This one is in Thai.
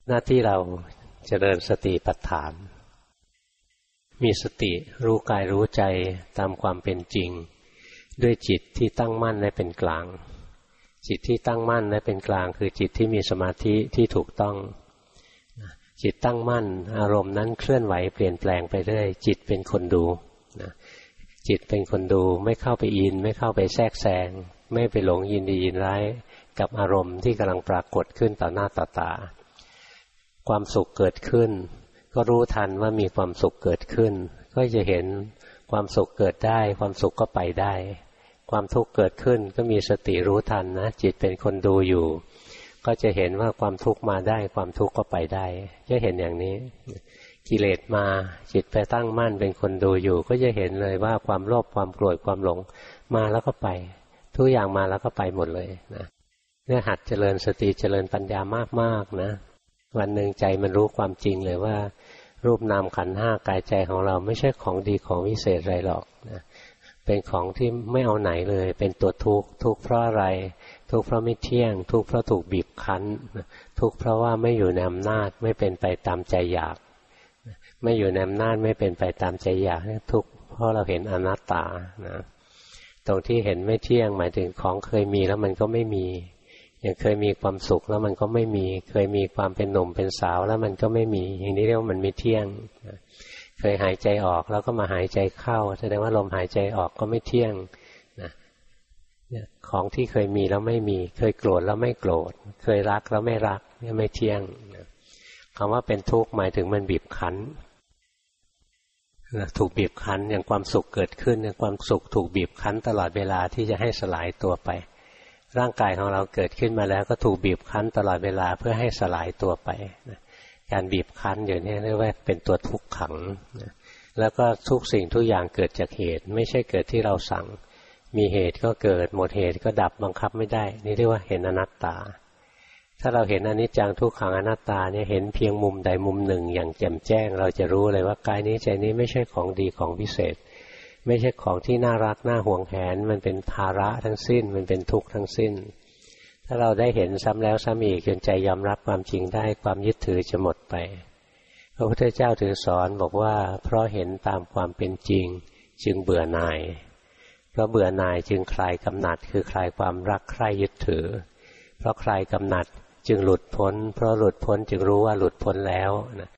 หน้าที่เราเจริญสติปัฏฐานมีสติรู้กายรู้ใจตามความเป็นจริงด้วยจิตที่ตั้งมั่นและเป็นกลางจิตที่ตั้งมั่นและเป็นกลางคือจิตที่มีสมาธิที่ถูกต้องจิตตั้งมั่นอารมณ์นั้นเคลื่อนไหวเปลี่ยนแปลงไปเรื่อยจิตเป็นคนดูจิตเป็นคนดูไม่เข้าไปอินไม่เข้าไปแทรกแซงไม่ไปหลงยินดียินร้ายกับอารมณ์ที่กำลังปรากฏขึ้นต่อหน้าต่อตาความสุขเกิดขึ้นก็รู้ทันว่ามีความสุขเกิดขึ้นก็จะเห็นความสุขเกิดได้ความสุขก็ไปได้ความทุกข์เกิดขึ้นก็มีสติรู้ทันนะจิตเป็นคนดูอยู่ก็จะเห็นว่าความทุกข์มาได้ความทุกข์ก็ไปได้จะเห็นอย่างนี้กิเลสมาจิตไปตั้งมั่นเป็นคนดูอยู่ก็จะเห็นเลยว่าความโลภความโกรธความหลงมาแล้วก็ไปทุกอย่างมาแล้วก็ไปหมดเลยนะเนี่ยหัดเจริญสติเจริญปัญญามากๆนะวันหนึ่งใจมันรู้ความจริงเลยว่ารูปนามขันธ์ห้ากายใจของเราไม่ใช่ของดีของวิเศษอะไรหรอกนะเป็นของที่ไม่เอาไหนเลยเป็นตัวทุกข์ทุกข์เพราะอะไรทุกข์เพราะไม่เที่ยงทุกข์เพราะถูกบีบคั้นทุกข์เพราะว่าไม่อยู่ในอำนาจไม่เป็นไปตามใจอยากไม่อยู่ในอำนาจไม่เป็นไปตามใจอยากทุกข์เพราะเราเห็นอนัตตานะตรงที่เห็นไม่เที่ยงหมายถึงของเคยมีแล้วมันก็ไม่มีอย่างเคยมีความสุขแล้วมันก็ไม่มีเคยมีความเป็นหนุ่มเป็นสาวแล้วมันก็ไม่มีอย่างนี้เรียกว่ามันไม่เที่ยงเคยหายใจออกแล้วก็มาหายใจเข้าแสดงว่าลมหายใจออกก็ไม่เที่ยงนะของที่เคยมีแล้วไม่มีเคยโกรธแล้วไม่โกรธเคยรักแล้วไม่รักนี่ไม่เที่ยงนะคำว่าเป็นทุกข์หมายถึงมันบีบคั้นถูกบีบคั้นอย่างความสุขเกิดขึ้นอย่างความสุขถูกบีบคั้นตลอดเวลาที่จะให้สลายตัวไปร่างกายของเราเกิดขึ้นมาแล้วก็ถูกบีบคั้นตลอดเวลาเพื่อให้สลายตัวไปนะการบีบคั้นอยู่นี่เรียกว่าเป็นตัวทุกขังนะแล้วก็ทุกสิ่งทุกอย่างเกิดจากเหตุไม่ใช่เกิดที่เราสั่งมีเหตุก็เกิดหมดเหตุก็ดับบังคับไม่ได้นี่เรียกว่าเห็นอนัตตาถ้าเราเห็นอนิจจังทุกขังอนัตตาเนี่ยเห็นเพียงมุมใดมุมหนึ่งอย่างแจ่มแจ้งเราจะรู้เลยว่ากายนี้ใจนี้ไม่ใช่ของดีของพิเศษไม่ใช่ของที่น่ารักน่าห่วงแหนมันเป็นภาระทั้งสิ้นมันเป็นทุกข์ทั้งสิ้นถ้าเราได้เห็นซ้ำแล้วซ้ำอีกจนใจยอมรับความจริงได้ความยึดถือจะหมดไปพระพุทธเจ้าถึงสอนบอกว่าเพราะเห็นตามความเป็นจริงจึงเบื่อหน่ายเพราะเบื่อหน่ายจึงคลายกำหนัดคือคลายความรักใคร่ยึดถือเพราะคลายกำหนัดจึงหลุดพ้นเพราะหลุดพ้นจึงรู้ว่าหลุดพ้นแล้วนะ